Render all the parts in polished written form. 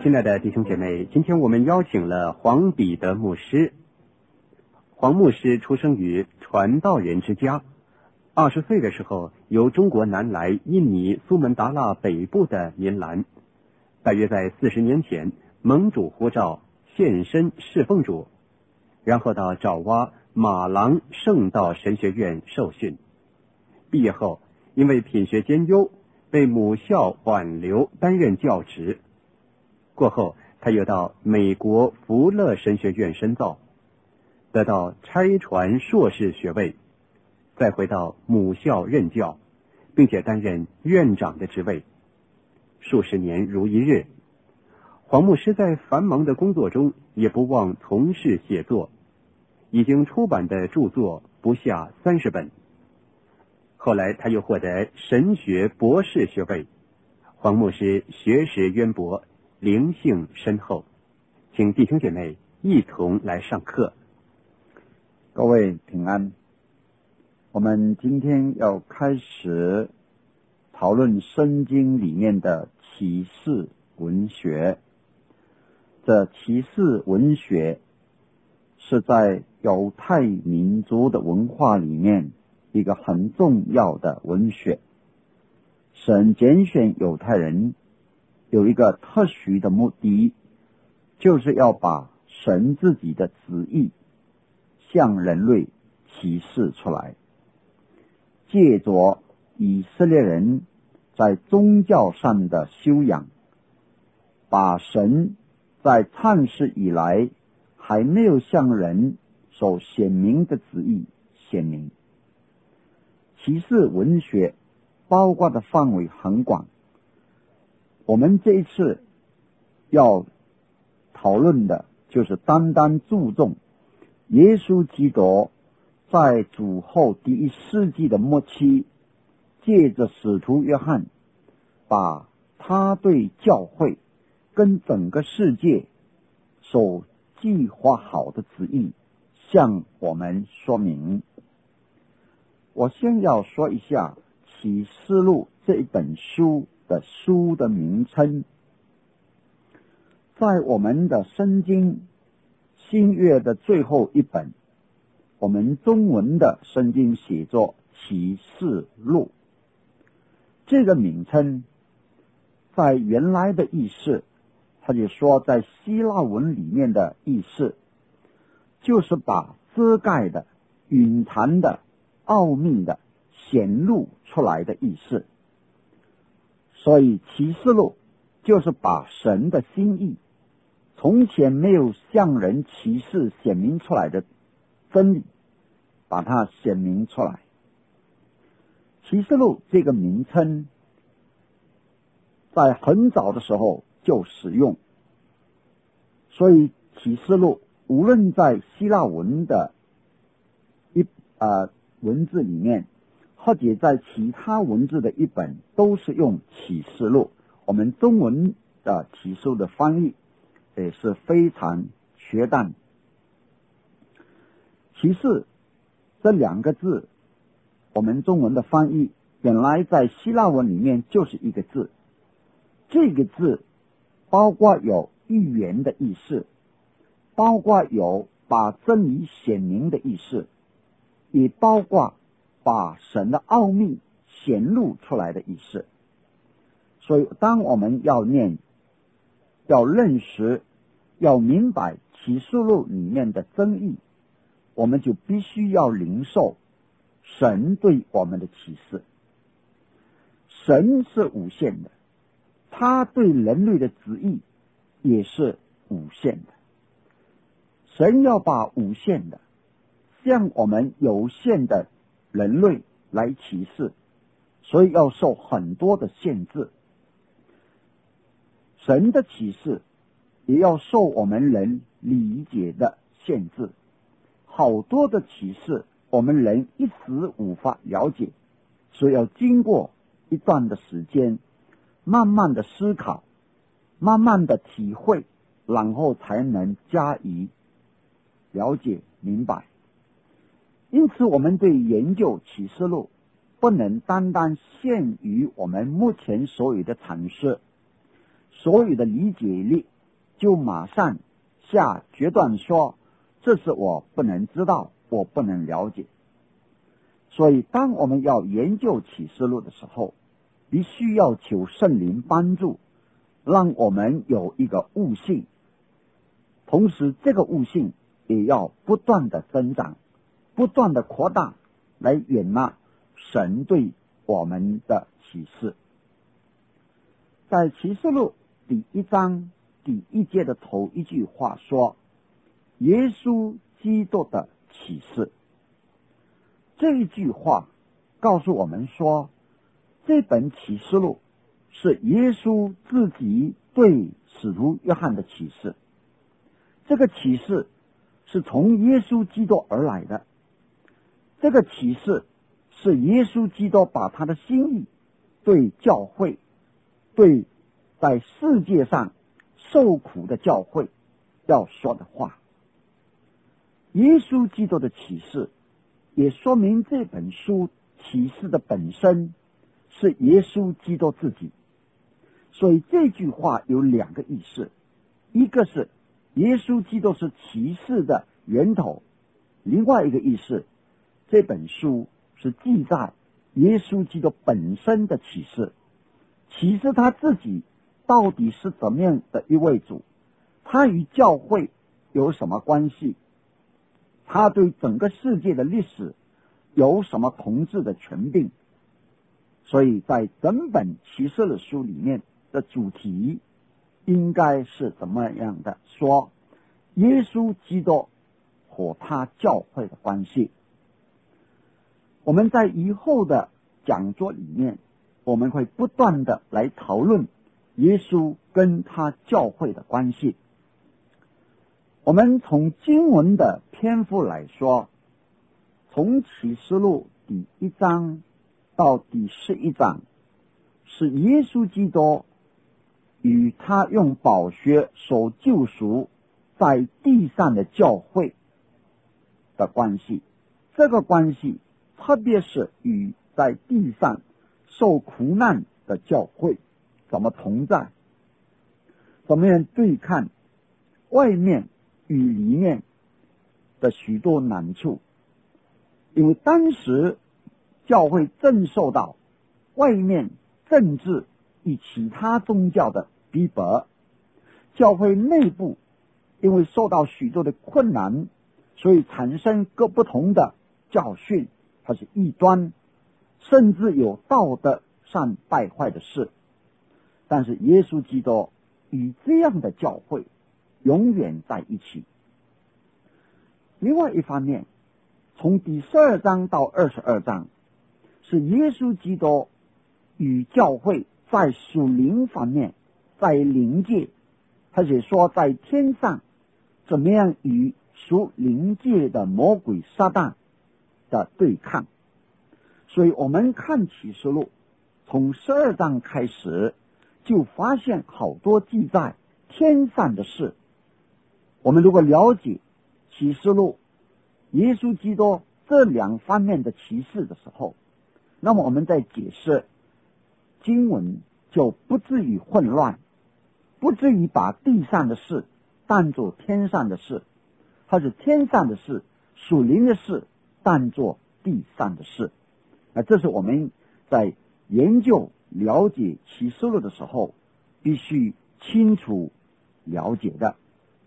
亲爱的弟兄姐妹，今天我们邀请了黄彼得牧师。黄牧师出生于传道人之家，20岁的时候由中国南来印尼苏门答腊北部的民兰，大约在40年前蒙主呼召献身侍奉主，然后到爪哇马郎圣道神学院受训。毕业后因为品学兼优，被母校挽留担任教职。过后他又到美国福勒神学院深造，得到差传硕士学位，再回到母校任教，并且担任院长的职位，数十年如一日。黄牧师在繁忙的工作中也不忘从事写作，已经出版的著作不下30本。后来他又获得神学博士学位。黄牧师学识渊博，灵性深厚，请弟兄姐妹一同来上课。 各位平安。我们今天要开始讨论圣经里面的启示文学。这启示文学是在犹太民族的文化里面一个很重要的文学。神拣选犹太人有一个特许的目的，就是要把神自己的旨意向人类启示出来，借着以色列人在宗教上的修养，把神在创世以来还没有向人所显明的旨意显明。启示文学包括的范围很广，我们这一次要讨论的就是单单注重耶稣基督在主后第1世纪的末期，借着使徒约翰，把他对教会跟整个世界所计划好的旨意向我们说明。我先要说一下启示录这一本书的名称。在我们的圣经新约的最后一本，我们中文的圣经写作启示录。这个名称在原来的意思，他就说在希腊文里面的意思，就是把遮盖的、隐藏的、奥秘的显露出来的意思。所以启示录就是把神的心意，从前没有向人启示显明出来的真理，把它显明出来。启示录这个名称在很早的时候就使用，所以启示录无论在希腊文的文字里面，或者在其他文字的一本，都是用启示录。我们中文的启示录的翻译也是非常确当。启示这2个字，我们中文的翻译本来在希腊文里面就是一个字，这个字包括有预言的意思，包括有把真理显明的意思，也包括把神的奥秘显露出来的意思。所以当我们要念、要认识、要明白启示录里面的真意，我们就必须要领受神对我们的启示。神是无限的，他对人类的旨意也是无限的。神要把无限的向我们有限的人类来启示，所以要受很多的限制。神的启示也要受我们人理解的限制，好多的启示我们人一时无法了解，所以要经过一段的时间，慢慢的思考，慢慢的体会，然后才能加以了解明白。因此我们对研究启示录不能单单限于我们目前所有的阐释，所有的理解力就马上下决断说，这是我不能知道，我不能了解。所以当我们要研究启示录的时候，必须要求圣灵帮助，让我们有一个悟性，同时这个悟性也要不断的增长，不断的扩大，来圆满神对我们的启示。在启示录第1章第1节的头一句话说，耶稣基督的启示。这一句话告诉我们说，这本启示录是耶稣自己对使徒约翰的启示，这个启示是从耶稣基督而来的，这个启示是耶稣基督把他的心意对教会，对在世界上受苦的教会要说的话。耶稣基督的启示也说明这本书启示的本身是耶稣基督自己，所以这句话有2个意思，一个是耶稣基督是启示的源头，另外一个意思，这本书是记载耶稣基督本身的启示，启示他自己到底是怎么样的一位主，他与教会有什么关系，他对整个世界的历史有什么统治的权柄。所以在整本启示的书里面的主题应该是怎么样的说耶稣基督和他教会的关系。我们在以后的讲座里面，我们会不断的来讨论耶稣跟他教会的关系。我们从经文的篇幅来说，从启示录第1章到第11章，是耶稣基督与他用宝血所救赎在地上的教会的关系。这个关系特别是与在地上受苦难的教会怎么同在，怎么样对抗外面与里面的许多难处。因为当时教会正受到外面政治与其他宗教的逼迫，教会内部因为受到许多的困难，所以产生各不同的教训，它是异端，甚至有道德上败坏的事。但是耶稣基督与这样的教会永远在一起。另外一方面，从第12章到22章，是耶稣基督与教会在属灵方面，在灵界，而且说在天上怎么样与属灵界的魔鬼撒旦的对抗。所以我们看启示录从12章开始，就发现好多记载天上的事。我们如果了解启示录耶稣基督这2方面的启示的时候，那么我们在解释经文就不至于混乱，不至于把地上的事当作天上的事，或者天上的事属灵的事当作地上的事。这是我们在研究了解启示录的时候必须清楚了解的。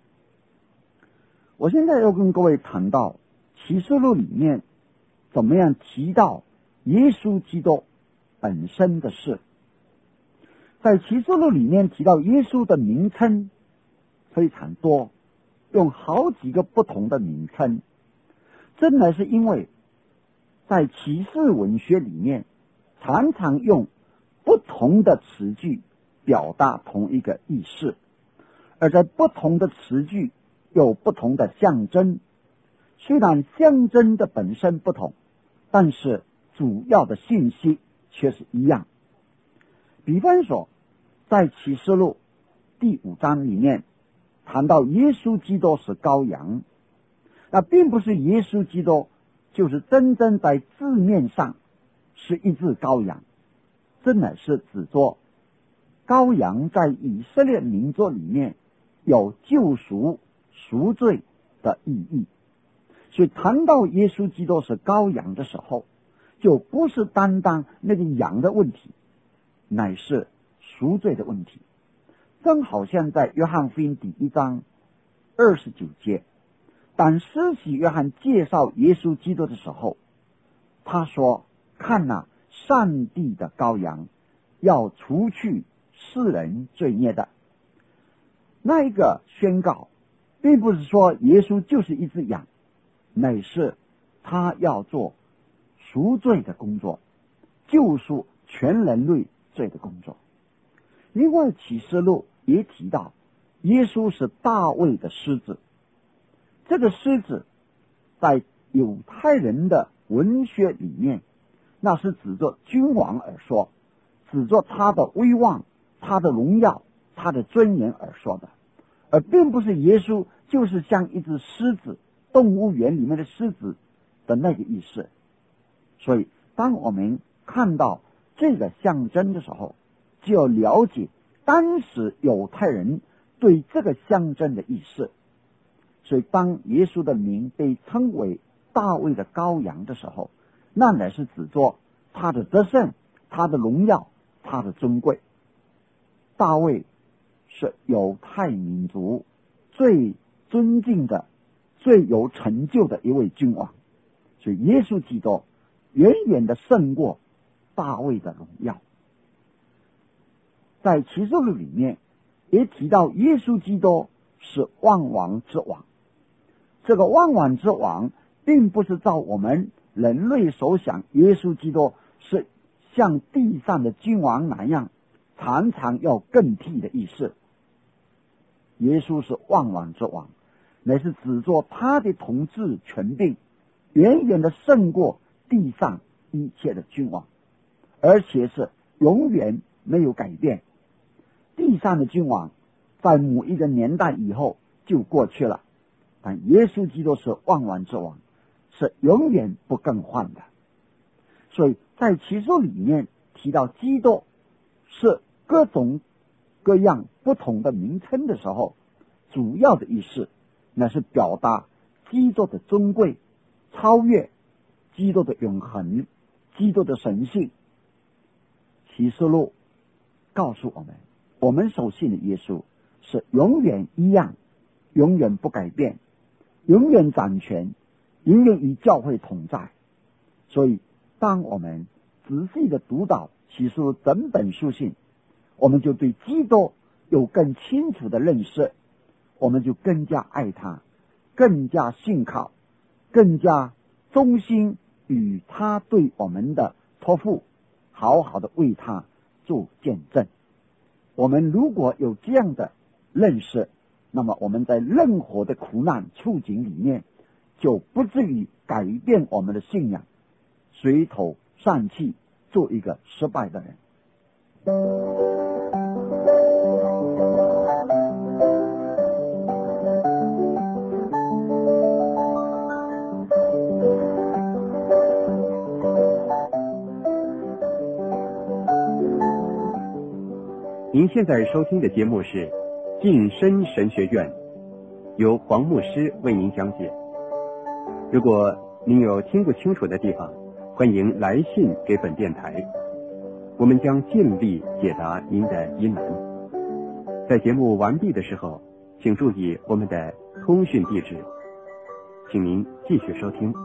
我现在要跟各位谈到启示录里面怎么样提到耶稣基督本身的事。在启示录里面提到耶稣的名称非常多，用好几个不同的名称，真的是因为在启示文学里面常常用不同的词句表达同一个意思，而在不同的词句有不同的象征，虽然象征的本身不同，但是主要的信息却是一样。比方说在启示录第5章里面谈到耶稣基督是羔羊，那并不是耶稣基督就是真正在字面上是一只羔羊，真的是指着羔羊在以色列民族里面有救赎、赎罪的意义。所以谈到耶稣基督是羔羊的时候，就不是单单那个羊的问题，乃是赎罪的问题。正好像在约翰福音第1章29节，当施洗约翰介绍耶稣基督的时候，他说：看哪，上帝的羔羊，要除去世人罪孽的。那一个宣告并不是说耶稣就是一只羊，乃是他要做赎罪的工作，救赎全人类罪的工作。另外启示录也提到耶稣是大卫的狮子，这个狮子在犹太人的文学里面，那是指着君王而说，指着他的威望、他的荣耀、他的尊严而说的，而并不是耶稣就是像一只狮子，动物园里面的狮子的那个意思。所以当我们看到这个象征的时候，就要了解当时犹太人对这个象征的意思。所以当耶稣的名被称为大卫的羔羊的时候，那乃是指着他的得胜、他的荣耀、他的尊贵。大卫是犹太民族最尊敬的、最有成就的一位君王，所以耶稣基督远远的胜过大卫的荣耀。在启示录里面也提到耶稣基督是万王之王。这个万王之王并不是照我们人类所想，耶稣基督是像地上的君王那样常常要更替的意思。耶稣是万王之王，乃是指着他的统治权柄远远的胜过地上一切的君王，而且是永远没有改变。地上的君王在某一个年代以后就过去了，但耶稣基督是万王之王，是永远不更换的。所以在启示录里面提到基督是各种各样不同的名称的时候，主要的意思那是表达基督的尊贵、超越、基督的永恒、基督的神性。启示录告诉我们，我们所信的耶稣是永远一样，永远不改变，永远掌权，永远与教会同在。所以当我们仔细的读到启示录整本书信，我们就对基督有更清楚的认识，我们就更加爱他，更加信靠，更加忠心与他对我们的托付，好好的为他做见证。我们如果有这样的认识，那么我们在任何的苦难处境里面就不至于改变我们的信仰，垂头丧气，做一个失败的人。 您现在收听的节目是晋升神学院，由黄牧师为您讲解。如果您有听不清楚的地方，欢迎来信给本电台，我们将尽力解答您的疑难。在节目完毕的时候，请注意我们的通讯地址，请您继续收听。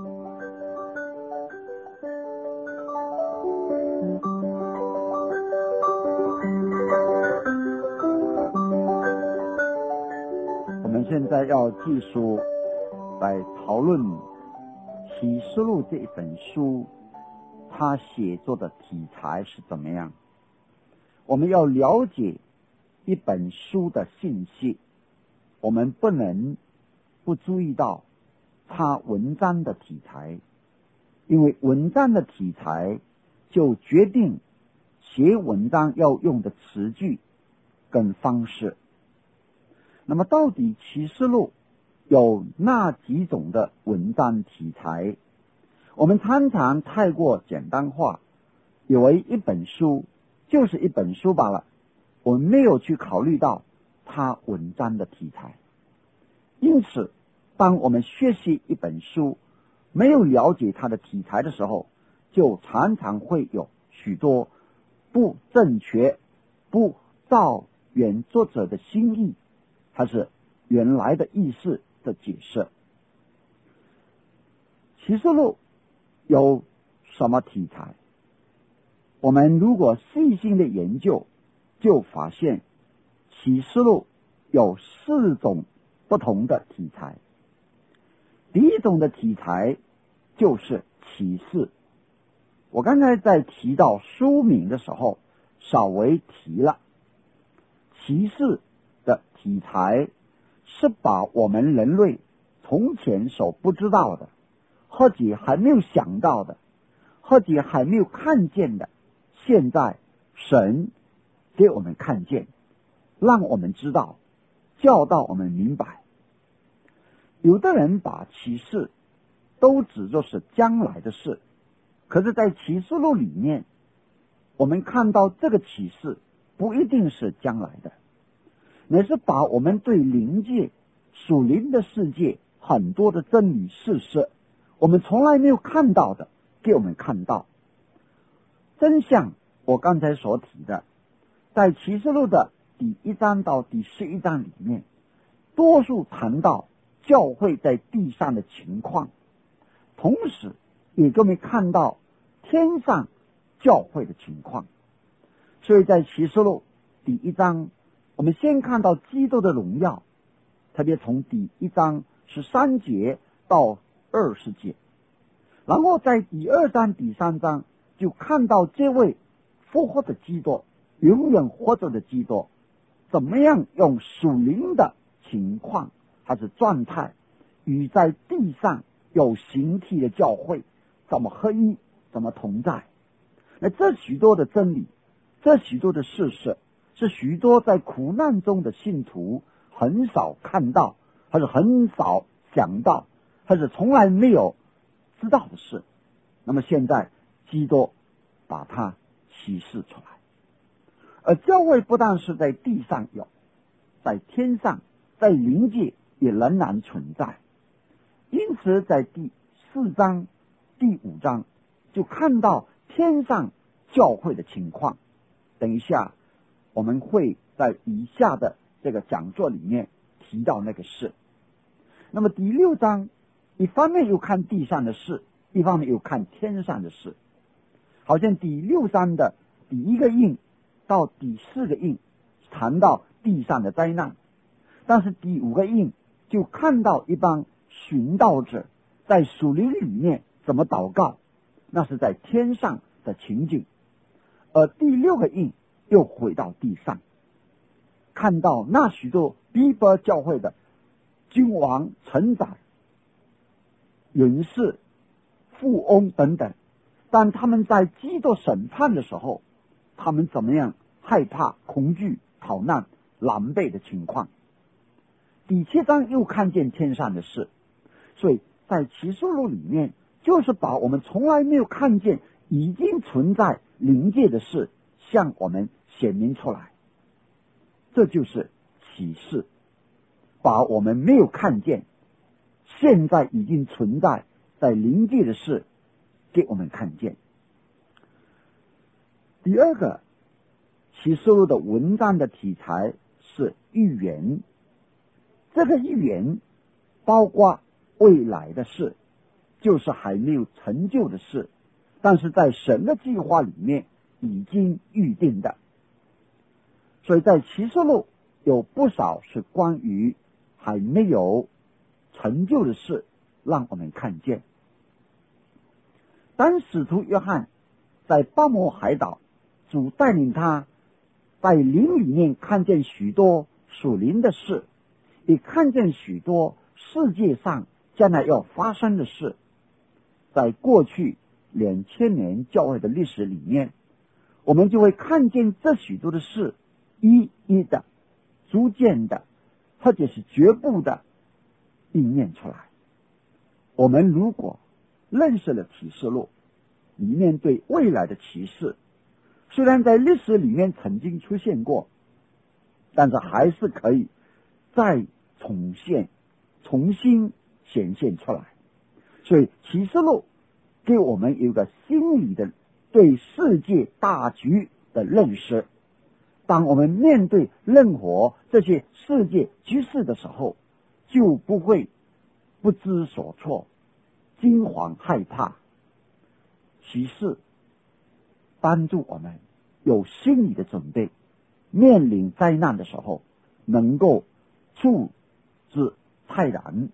我们现在要继续来讨论启示录这一本书，它写作的题材是怎么样。我们要了解一本书的信息，我们不能不注意到它文章的题材，因为文章的题材就决定写文章要用的词句跟方式。那么到底启示录有哪几种的文章题材？我们常常太过简单化，以为一本书就是一本书罢了，我们没有去考虑到他文章的题材。因此，当我们学习一本书，没有了解它的题材的时候，就常常会有许多不正确、不照原作者的心意，还是原来的意思的解释。启示录有什么题材？我们如果细心的研究，就发现启示录有4种不同的题材。第一种的题材就是启示。我刚才在提到书名的时候稍微提了，启示的题材是把我们人类从前所不知道的，或者还没有想到的，或者还没有看见的，现在神给我们看见，让我们知道，教导我们明白。有的人把启示都指作是将来的事，可是在启示录里面，我们看到这个启示不一定是将来的，乃是把我们对灵界、属灵的世界很多的真理事实，我们从来没有看到的，给我们看到。真像我刚才所提的，在启示录的第1章到第11章里面，多数谈到教会在地上的情况，同时也给我们看到天上教会的情况。所以在启示录第1章，我们先看到基督的荣耀，特别从第1章13节到20节，然后在第2章、第3章就看到这位复活的基督，永远活着的基督，怎么样用属灵的情况还是状态，与在地上有形体的教会怎么合一，怎么同在。那这许多的真理，这许多的事实，是许多在苦难中的信徒很少看到，还是很少想到，还是从来没有知道的事。那么现在基督把它启示出来。而教会不但是在地上有，在天上，在灵界也仍然存在。因此在第4章、第5章就看到天上教会的情况。等一下我们会在以下的这个讲座里面提到那个事。那么第6章一方面又看地上的事，一方面又看天上的事。好像第6章的第1个印到第4个印谈到地上的灾难，但是第5个印就看到一帮寻道者在属灵里面怎么祷告，那是在天上的情景。而第6个印又回到地上，看到那许多逼迫教会的君王、臣宰、勇士、富翁等等，当他们在基督审判的时候，他们怎么样害怕、恐惧、逃难、狼狈的情况。第7章又看见天上的事。所以在启示录里面，就是把我们从来没有看见已经存在灵界的事向我们显明出来。这就是启示，把我们没有看见现在已经存在在灵界的事给我们看见。第二个启示录的文章的题材是预言。这个预言包括未来的事，就是还没有成就的事，但是在神的计划里面已经预定的。所以在启示录有不少是关于还没有成就的事让我们看见。当使徒约翰在巴摩海岛，主带领他在灵里面看见许多属灵的事，也看见许多世界上将来要发生的事。在过去2000年教会的历史里面，我们就会看见这许多的事一一的、逐渐的，或者是绝不的应验出来。我们如果认识了启示录里面对未来的启示，虽然在历史里面曾经出现过， 但是还是可以再重新显现出来。所以启示录给我们有一个心理的对世界大局的认识。当我们面对任何这些世界局势的时候，就不会不知所措，惊惶害怕。启示帮助我们有心理的准备，面临灾难的时候能够处之泰然。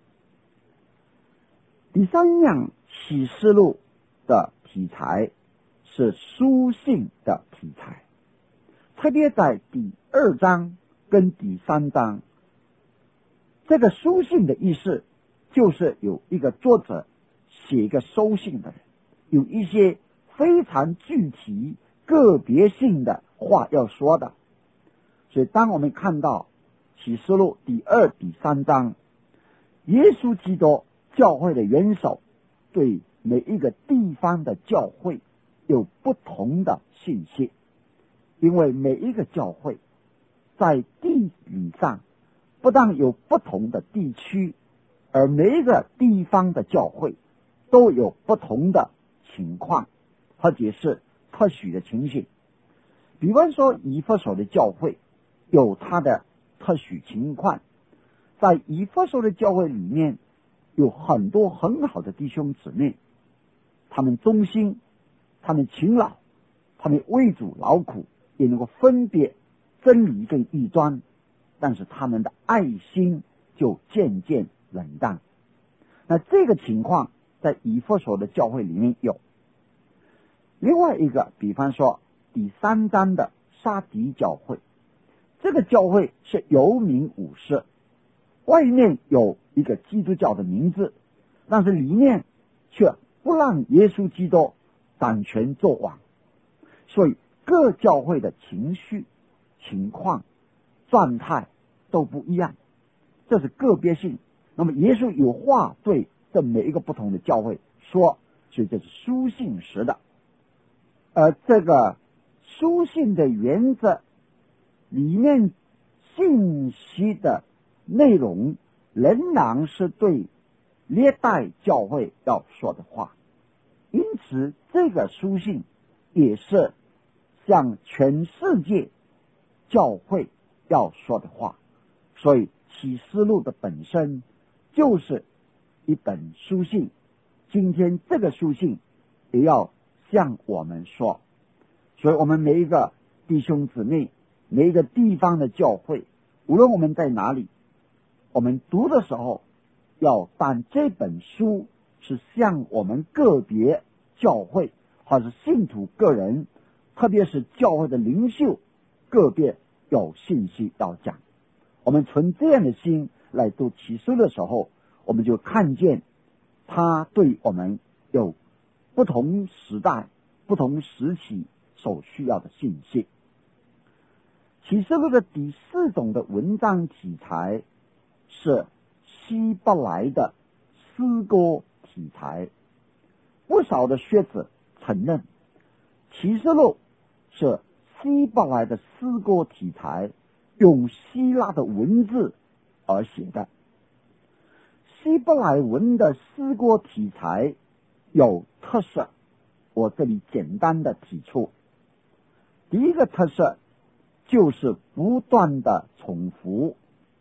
第三样启示录的题材是书信的题材，特别在第2章跟第3章，这个书信的意思就是有一个作者写一个收信的人，有一些非常具体个别性的话要说的。所以当我们看到启示录第2、第3章，耶稣基督教会的元首对每一个地方的教会有不同的信息，因为每一个教会在地理上不但有不同的地区，而每一个地方的教会都有不同的情况，或者是特许的情形。比方说以弗所的教会有它的特许情况，在以弗所的教会里面有很多很好的弟兄姊妹，他们忠心，他们勤劳，他们为主劳苦，也能够分别真理跟异端，但是他们的爱心就渐渐冷淡。那这个情况在以弗所的教会里面有。另外一个，比方说第3章的撒狄教会，这个教会是有名无实，外面有一个基督教的名字，但是里面却不让耶稣基督掌权作王。所以各教会的情绪、情况、状态都不一样，这是个别性。那么耶稣有话对这每一个不同的教会说，所以这是书信时的。而这个书信的原则里面信息的内容仍然是对历代教会要说的话，因此这个书信也是向全世界教会要说的话。所以启示录的本身就是一本书信，今天这个书信也要向我们说。所以我们每一个弟兄姊妹，每一个地方的教会，无论我们在哪里，我们读的时候要当这本书是向我们个别教会或是信徒个人，特别是教会的领袖个别有信息要讲。我们存这样的心来读启示的时候，我们就看见他对我们有不同时代、不同时期所需要的信息。启示录的第4种的文章题材是希伯来的诗歌题材。不少的学者承认启示录是希伯来的诗歌题材，用希腊的文字而写的。希伯来文的诗歌题材有特色，我这里简单的提出。第一个特色就是不断的重复。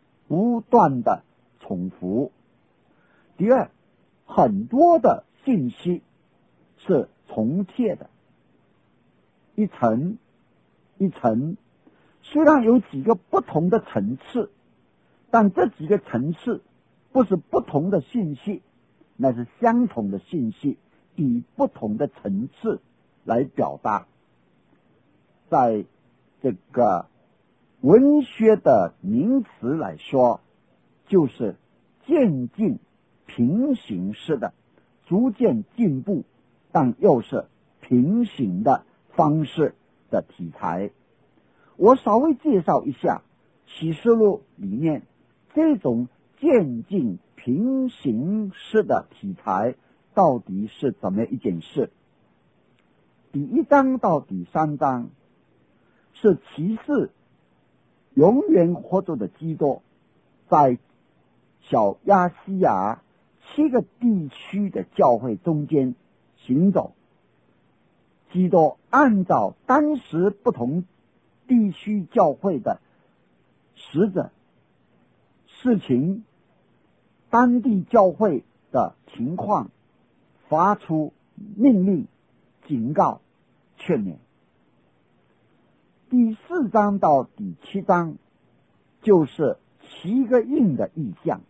第二，很多的信息是重贴的，一层一层，虽然有几个不同的层次，但这几个层次不是不同的信息，那是相同的信息，以不同的层次来表达。在这个文学的名词来说，就是渐进平行式的，逐渐进步，但又是平行的方式的题材。我稍微介绍一下启示录里面这种渐进平行式的题材到底是怎么一件事。第1章到第3章是启示永远活着的基督在小亚细亚7个地区的教会中间行走。基督按照当时不同地区教会的使者、事情、当地教会的情况，发出命令、警告、劝勉。第4章到第7章就是7个印的意象。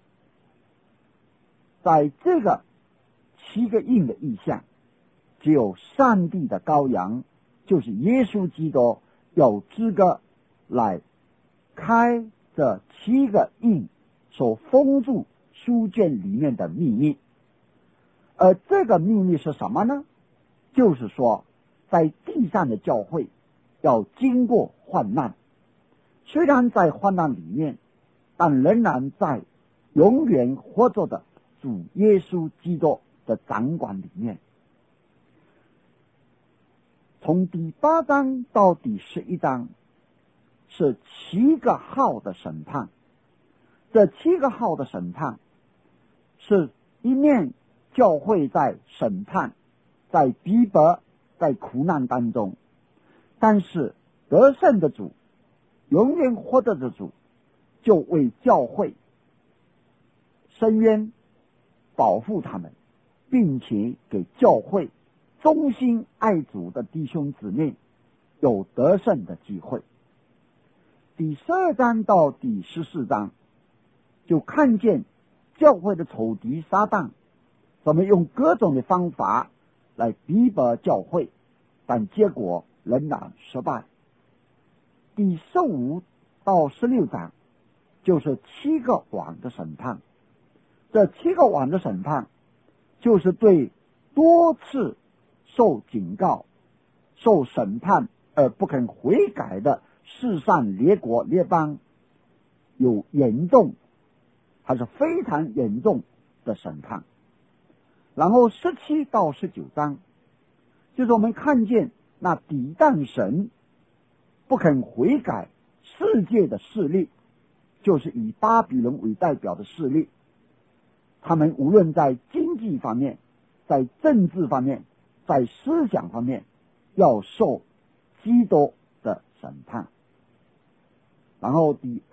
在这个7个印的意象，只有上帝的羔羊，就是耶稣基督，有资格来开这7个印所封住书卷里面的秘密。而这个秘密是什么呢？就是说，在地上的教会要经过患难，虽然在患难里面，但仍然在永远活着的主耶稣基督的掌管里面。从第8章到第11章是7个号的审判。这7个号的审判是一面教会在审判，在逼迫，在苦难当中，但是得胜的主，永远活着的主，就为教会伸冤，保护他们，并且给教会忠心爱主的弟兄姊妹有得胜的机会。第12章到第14章就看见教会的仇敌撒旦怎么用各种的方法来逼迫教会，但结果仍然失败。第15到16章就是7个王的审判。这7个王的审判就是对多次受警告、受审判而不肯悔改的世上列国列邦有严重，还是非常严重的审判。然后17到19章就是我们看见那抵挡神不肯悔改世界的势力，就是以巴比伦为代表的势力，他们无论在经济方面、在政治方面、在思想方面要受基督的审判。然后第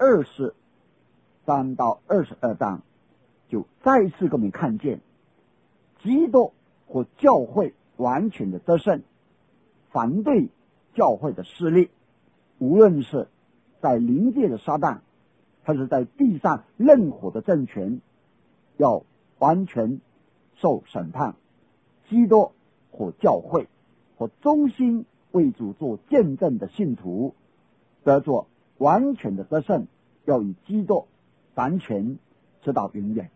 23到22章就再一次给我们看见基督和教会完全的得胜，反对教会的势力，无论是在灵界的撒旦，还是在地上任何的政权，要完全受审判。基督和教会和忠心为主做见证的信徒得做完全的得胜，要与基督完全直到永远。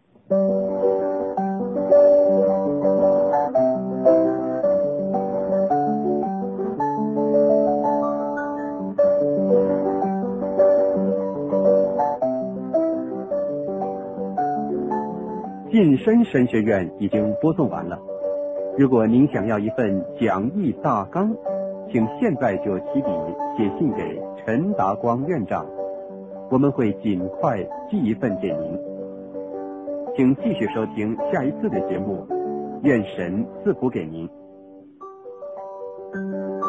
晋升神学院已经播送完了。如果您想要一份讲义大纲，请现在就起笔写信给陈达光院长，我们会尽快寄一份给您。请继续收听下一次的节目，愿神赐福给您。